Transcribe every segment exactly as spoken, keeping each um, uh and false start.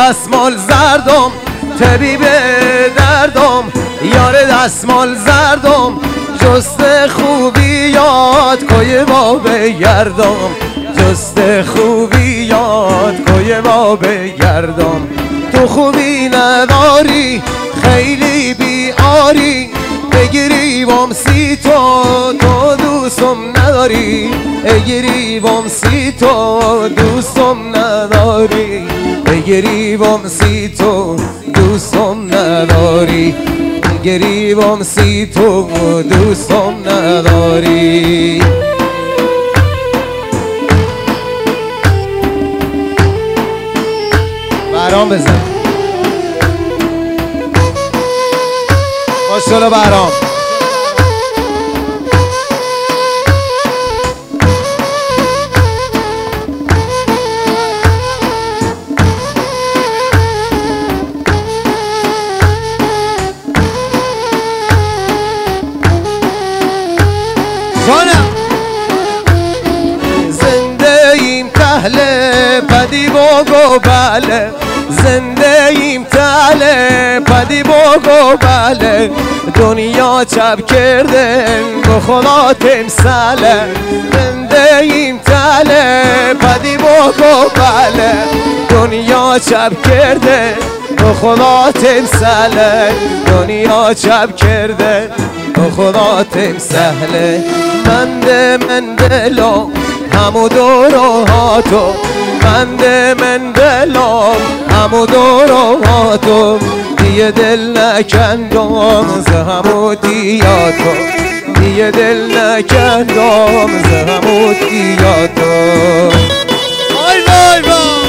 دستمال زردم طبیب دردم، یار دستمال زردم جست خوبی یاد کوی ما بگردم، جست خوبی یاد کوی ما بگردم. تو خوبی نداری خیلی بیاری، بگیریبم سی تو تو دوستم نداری، بگیریبم سی تو دوستم نداری، بگیریبم سی تو دوستم نداری، بگیریبم سی تو دوستم نداری. برام بزن ماشاءالله برام. جانم زنده ایم تهله پدی بگو بله، زنده ایم تهله پدی بگو بله، دنیا چپ کردن به خدا تمثاله، زنده ایم تهله پدی بگو بله، دنیا چپ کرده به خدا تمثاله، دنیا چپ کرده به خدا تمثاله. منده من دلم همو دورو هاتو، منده من دلم همو دورو هاتو، دیگه دل نکندم ز همو دیاتو، دیگه دل نکندم ز همو دیاتو. وای وای وای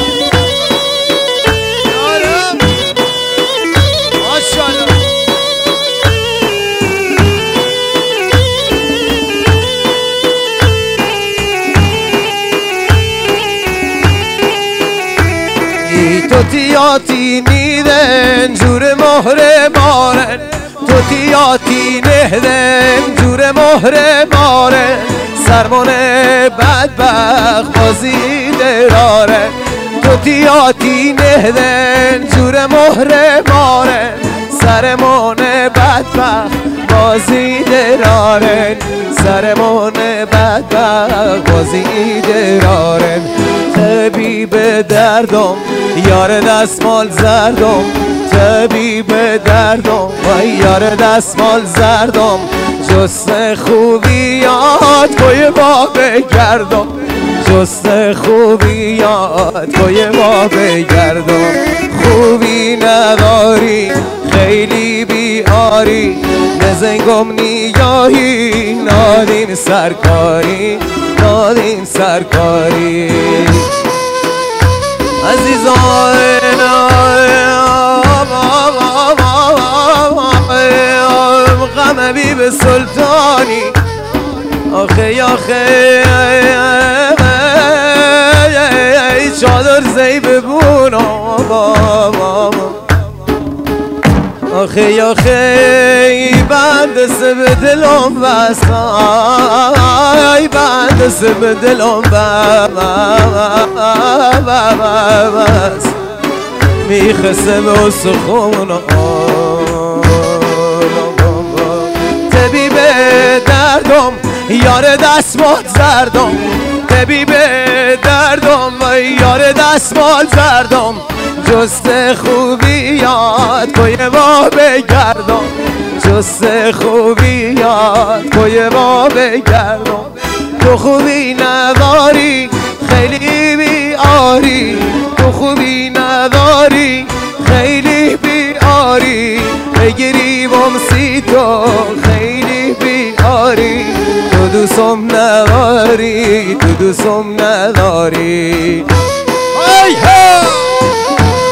یارم ماشاءالله. تو تیاتی نیدن جور مهر مارن، تو تیاتی نهدن جور مهر مارن، سرمون بدبخت بازی دراره، تو تیاتی نهدن جور مهر مارن، سرمون بدبخت بازی دراره، سرمون بدبخت بازی دراره. طبیب دردم یار دستمال زردم، طبیب دردم و یار دستمال زردم، جست خوبی یاد کوی ما بگردم، جست خوبی یاد کوی ما بگردم. خوبی نداری خیلی بیاری، نزنگم نیایی نادین سرکاری، نادین سرکاری. عزیزان غم حبیب سلطانی، آخه آخه چادر زیب بونا، آخه آخه بند سب دلم بس، بند سب دلم بس، میخسه به سخون. طبیب دردم یار دستمال زردم، طبیب دردم یار دستمال زردم، جست خوبی یاد کوی ما بگردم، جست خوبی یاد کوی ما بگردم. تو خوبی نداری خیلی بیاری، تو خوبی نداری خیلی بیاری، بگیریبم سی تو خیلی بیاری، تو دوستم نداری، تو دوستم نداری. ای ها